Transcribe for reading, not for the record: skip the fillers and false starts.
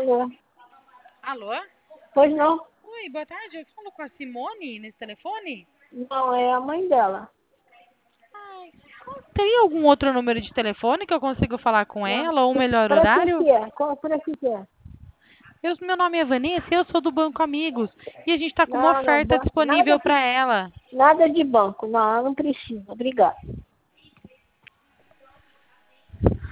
Alô? Alô? Pois não? Oi, boa tarde. Eu falo com a Simone nesse telefone? Não, é a mãe dela. Ai, teria algum outro número de telefone que eu consiga falar com Não. ela ou um melhor Para que horário? que é? Para que é? Meu nome é Vanessa e eu sou do Banco Amigos. E a gente está com uma Não, não, oferta disponível para ela. nada de banco. Não, não precisa. Obrigada.